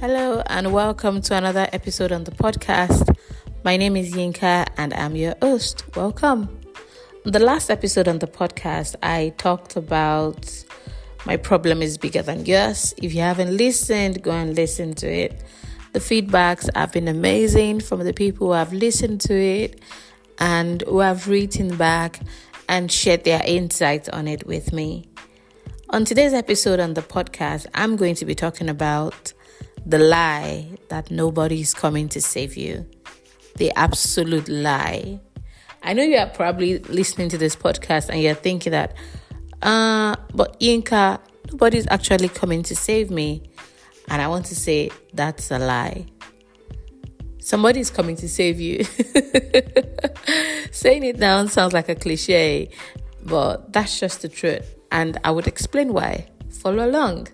Hello and welcome to another episode on the podcast. My name is Yinka and I'm your host. Welcome. In the last episode on the podcast, I talked about my problem is bigger than yours. If you haven't listened, go and listen to it. The feedbacks have been amazing from the people who have listened to it and who have written back and shared their insights on it with me. On today's episode on the podcast, I'm going to be talking about the lie that nobody is coming to save you. The absolute lie. I know you are probably listening to this podcast and you're thinking that, but Yinka, nobody's actually coming to save me. And I want to say that's a lie. Somebody's coming to save you. Saying it down sounds like a cliche, but that's just the truth. And I would explain why. Follow along.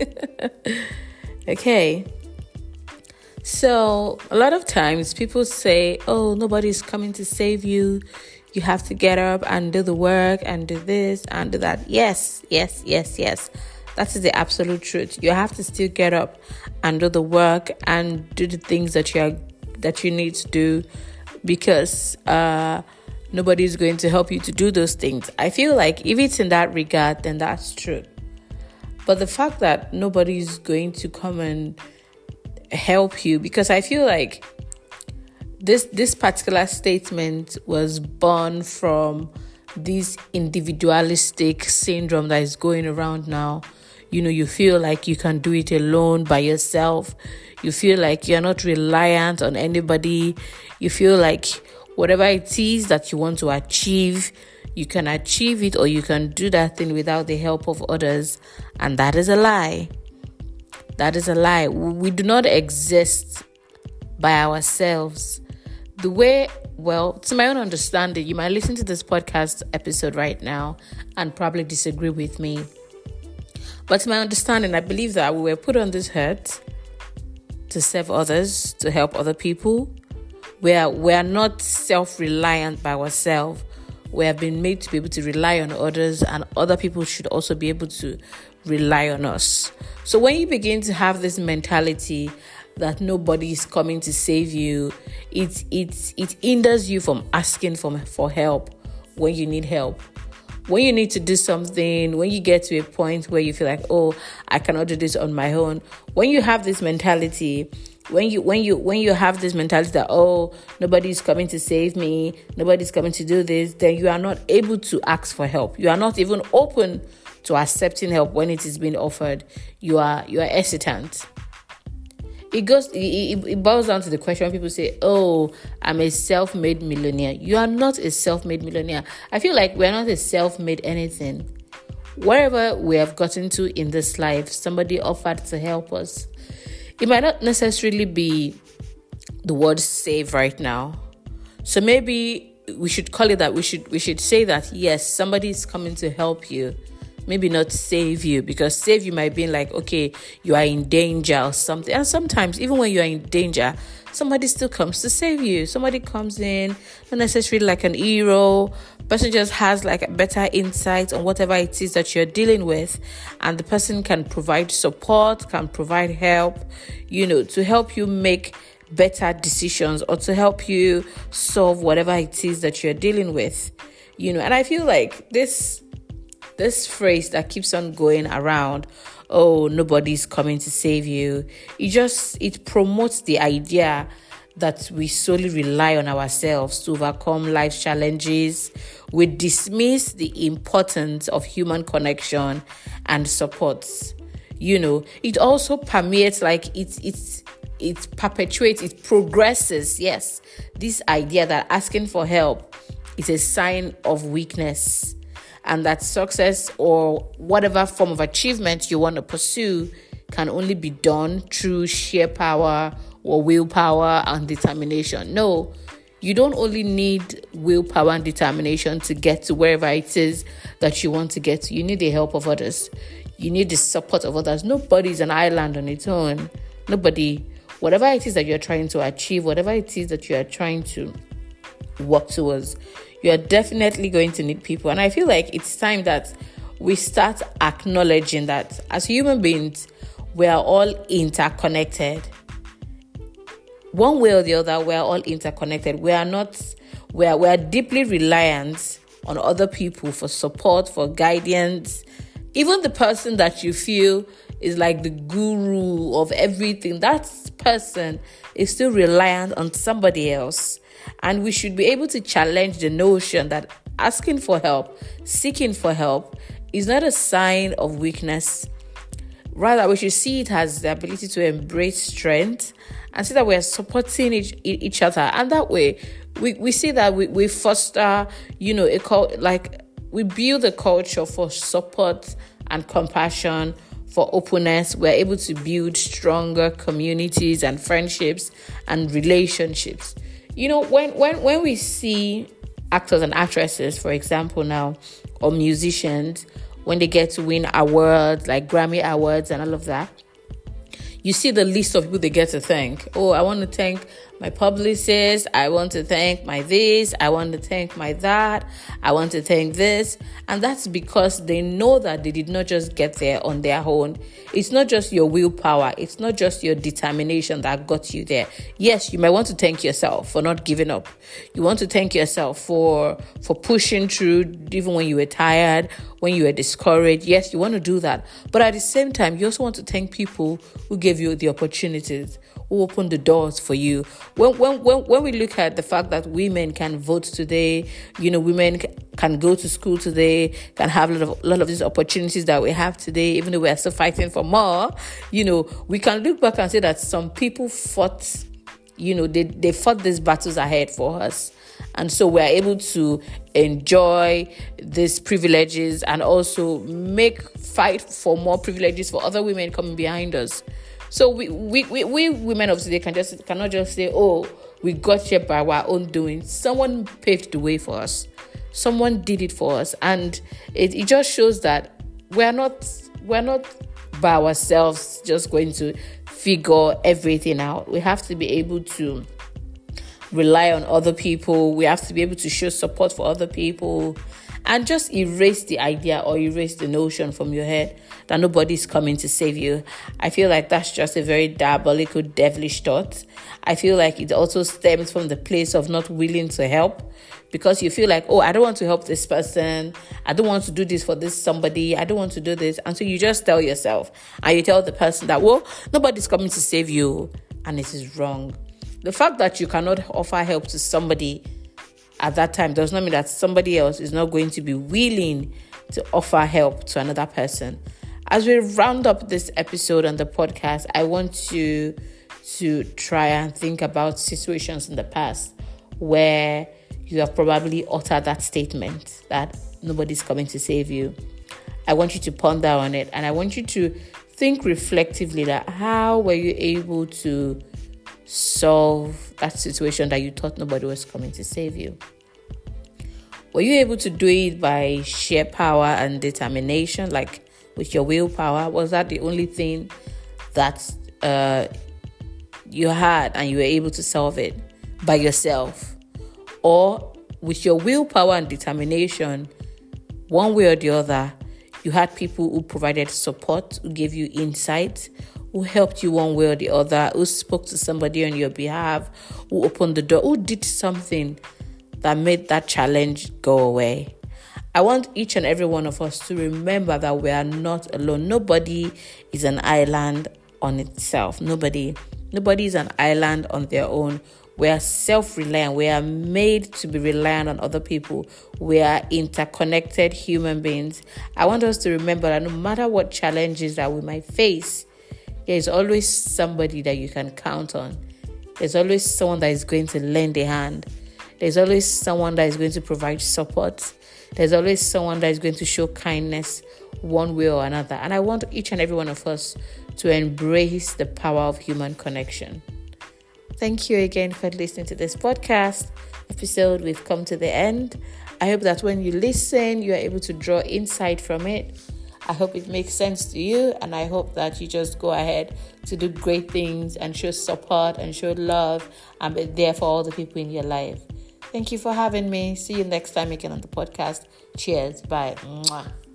Okay. So a lot of times people say, oh, nobody's coming to save you. You have to get up and do the work and do this and do that. Yes. That is the absolute truth. You have to still get up and do the work and do the things that you need to do because nobody's going to help you to do those things. I feel like if it's in that regard, then that's true. But the fact that nobody's going to come and help you, because I feel like this particular statement was born from this individualistic syndrome that is going around now. You know, you feel like you can do it alone by yourself. You feel like you're not reliant on anybody. You feel like whatever it is that you want to achieve, you can achieve it or you can do that thing without the help of others. And that is a lie. That is a lie. We do not exist by ourselves. To my own understanding, you might listen to this podcast episode right now and probably disagree with me. But to my understanding, I believe that we were put on this earth to serve others, to help other people. We are not self-reliant by ourselves. We have been made to be able to rely on others, and other people should also be able to rely on us. So when you begin to have this mentality that nobody is coming to save you, it hinders you from asking for help when you need help. When you need to do something, when you get to a point where you feel like, oh, I cannot do this on my own. When you have this mentality, when you have this mentality that, oh, nobody's coming to save me, nobody's coming to do this, then you are not able to ask for help. You are not even open to accepting help when it is being offered. You are hesitant. It boils down to the question when people say, oh, I'm a self-made millionaire. You are not a self-made millionaire. I feel like we're not a self-made anything. Wherever we have gotten to in this life, somebody offered to help us. It might not necessarily be the word save right now. So maybe we should call it that. We should say that, yes, somebody is coming to help you. Maybe not save you, because save you might be like, okay, you are in danger or something. And sometimes, even when you are in danger, somebody still comes to save you. Somebody comes in, not necessarily like an hero. Person just has like a better insight on whatever it is that you're dealing with. And the person can provide support, can provide help, to help you make better decisions or to help you solve whatever it is that you're dealing with. And I feel like this phrase that keeps on going around, oh, nobody's coming to save you. It promotes the idea that we solely rely on ourselves to overcome life's challenges. We dismiss the importance of human connection and support. It also permeates, like it perpetuates, it progresses. Yes, this idea that asking for help is a sign of weakness, and that success or whatever form of achievement you want to pursue can only be done through sheer power or willpower and determination. No, you don't only need willpower and determination to get to wherever it is that you want to get to. You need the help of others. You need the support of others. Nobody's an island on its own. Nobody. Whatever it is that you're trying to achieve, whatever it is that you are trying to work towards, you are definitely going to need people. And I feel like it's time that we start acknowledging that as human beings, we are all interconnected. One way or the other, we are all interconnected. We are deeply reliant on other people for support, for guidance. Even the person that you feel is like the guru of everything, that person is still reliant on somebody else. And we should be able to challenge the notion that asking for help, seeking for help is not a sign of weakness. Rather, we should see it as the ability to embrace strength and see that we are supporting each other. And that way, we see that we foster, we build a culture for support and compassion, for openness. We're able to build stronger communities and friendships and relationships. When we see actors and actresses, for example, now, or musicians, when they get to win awards like Grammy Awards and all of that, you see the list of people they get to thank. Oh, I want to thank my publicist. I want to thank my this. I want to thank my that. I want to thank this. And that's because they know that they did not just get there on their own. It's not just your willpower. It's not just your determination that got you there. Yes, you might want to thank yourself for not giving up. You want to thank yourself for pushing through even when you were tired, when you were discouraged. Yes, you want to do that. But at the same time, you also want to thank people who gave you the opportunities, who opened the doors for you. When we look at the fact that women can vote today, women can go to school today, can have a lot of these opportunities that we have today, even though we are still fighting for more, we can look back and say that some people fought, they fought these battles ahead for us. And so we're able to enjoy these privileges and also fight for more privileges for other women coming behind us. So we women of today cannot just say, oh, we got here by our own doing. Someone paved the way for us. Someone did it for us. And it just shows that we're not by ourselves just going to figure everything out. We have to be able to rely on other people. We have to be able to show support for other people and just erase the idea or erase the notion from your head that nobody's coming to save you. I feel like that's just a very diabolical, devilish thought. I feel like it also stems from the place of not willing to help, because you feel like, oh, I don't want to help this person. I don't want to do this for this somebody. I don't want to do this. And so you just tell yourself and you tell the person that, well, nobody's coming to save you. And it is wrong. The fact that you cannot offer help to somebody at that time does not mean that somebody else is not going to be willing to offer help to another person. As we round up this episode on the podcast, I want you to try and think about situations in the past where you have probably uttered that statement that nobody's coming to save you. I want you to ponder on it, and I want you to think reflectively that how were you able to solve that situation that you thought nobody was coming to save you? Were you able to do it by sheer power and determination, like with your willpower? Was that the only thing that you had and you were able to solve it by yourself? Or with your willpower and determination, one way or the other, you had people who provided support, who gave you insight, who helped you one way or the other, who spoke to somebody on your behalf, who opened the door, who did something that made that challenge go away. I want each and every one of us to remember that we are not alone. Nobody is an island on itself. Nobody is an island on their own. We are self-reliant. We are made to be reliant on other people. We are interconnected human beings. I want us to remember that no matter what challenges that we might face, there is always somebody that you can count on. There's always someone that is going to lend a hand. There's always someone that is going to provide support. There's always someone that is going to show kindness one way or another. And I want each and every one of us to embrace the power of human connection. Thank you again for listening to this podcast episode. We've come to the end. I hope that when you listen, you are able to draw insight from it. I hope it makes sense to you, and I hope that you just go ahead to do great things and show support and show love and be there for all the people in your life. Thank you for having me. See you next time again on the podcast. Cheers. Bye. Mwah.